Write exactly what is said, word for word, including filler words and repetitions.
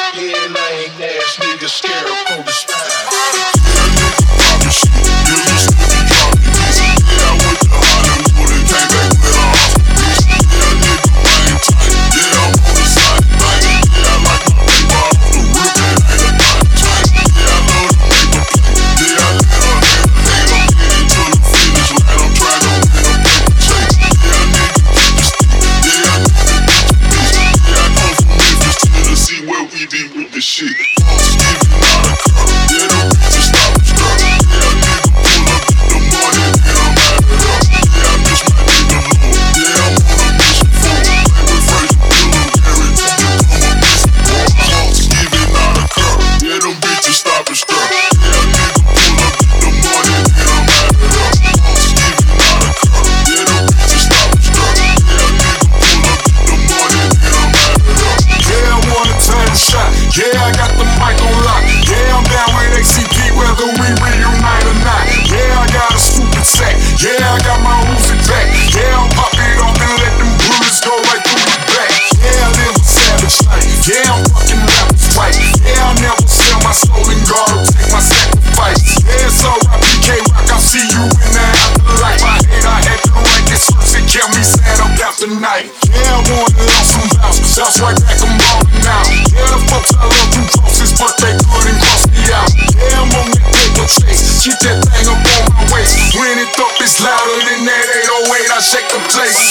Head lame ass nigga scared from the spine. Shit. Yeah, I got the mic on lock. Yeah, I'm down with A C P, whether we reunite or not. Yeah, I got a stupid sack. Yeah, I got my Uzi back. Yeah, I'll pop it off and let them bullets go right through the back. Yeah, I live a savage life. Yeah, I'm fucking rappers right. Yeah, I'll never sell my soul and God will take my sacrifice. Yeah, it's alright, P K Rock, I'll see you in the afterlife. I hate I had to write this verse, it kept me sad about the night. Yeah, I wanted lost some vows, that's right back, I'm ballin' now. Yeah, the folks I love too closest, but they couldn't cross me out. Yeah, I'm on that paper chase, keep that thing up on my waist. When it up, it's louder than that eight oh eight, I shake the place.